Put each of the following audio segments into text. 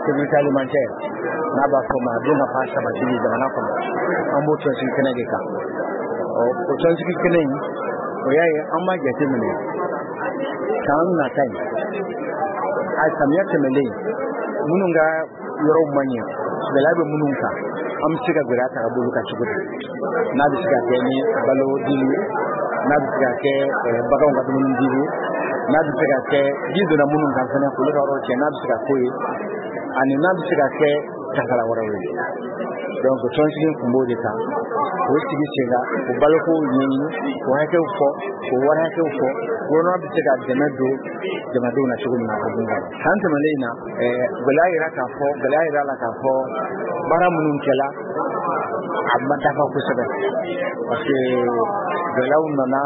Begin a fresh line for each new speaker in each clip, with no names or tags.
sécurité alimentaire n'a pas comme à donner pas ça va dire de la comme en mot de ce Canada au sens que Canada oya an ma jate mene kan na tai a samiya temele munun ga yoro manya da labe munun ka am siga gura ta abu ka shigo na da siga ke ni balo dili na da siga ke bagan ga munun dili na da siga ke gizo na munun kan sanan kullu ga roce na da siga koyi ani na da siga ke takala warawe donc ton sigin kumbo de ta ko sigi sega ko balko yin ko hake ko wara hake ko wono bi sega demado na shugo na ko bunga santa malaina gulaira ka fo gulaira la ka fo bara munun kela amma ta fa ko sebe parce que galauna na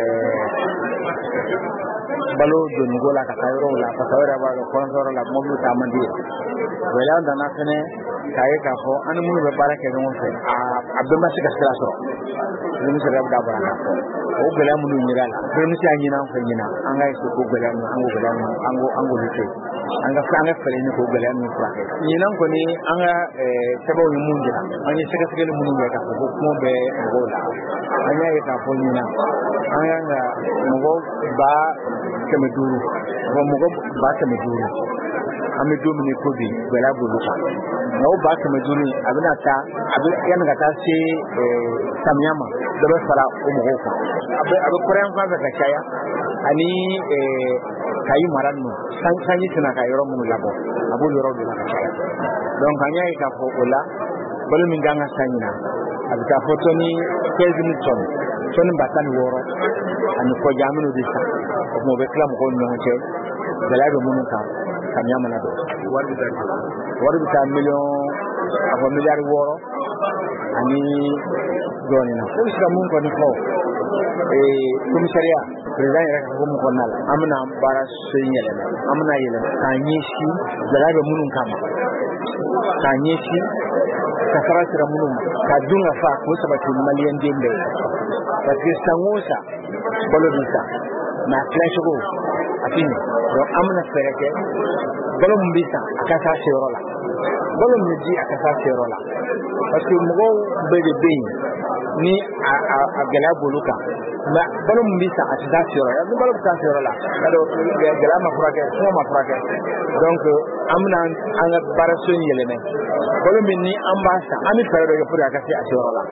balo don gola ka kayro la ka kayra ba ko soro la mo ta mandi galauna na kene kaye ka fo an mun be barake no fe abbe ma sika sira so ni sira da bara o gala mun ni rala ko ni ci anyina fa nyina an ga so ko gala mun an go lite an ga fa fere ni ko gala mun fa nyina ko ni an ga tabo ni mun dira an ni sika sika mun ni ka ko mo be gola an ya ka fo nyina an ga mo ba keme duru ko mo ba keme duru ami domine ko bi gala buluka no ba ta majuni abina ta abin yana ga ta ce samyama da ba fara umu hoka abin koren fa ga kaya ani kayi maranno san yi tana kayi ron mun labo abu yoro da kaya don kanya yi ka fo ola bolu min ganga sanyina abika foto ni 15 ton batan woro ani ko jaminu disa mo be klam ko nyonche galabe mun ka kanyama na do warbi ta million abo milliard woro ani doni na ko sira mun ko ni ko komisaria president ya ko mun ko nal amna bara senyele amna yele kanyishi galabe munun kama kanyishi kasara sira munun ka dunga fa ko sabati maliyan dembe parce sangosa bolodisa na flash go afini do amna fereke bolo mbisa akasa serola bolo mji akasa serola parce que mugo bebe ni a gala boluka ma bolo mbisa akasa serola do bolo akasa serola kado gala ma frake donc amna anga barason yelene bolo minni ambasa ami fereke pour akasa serola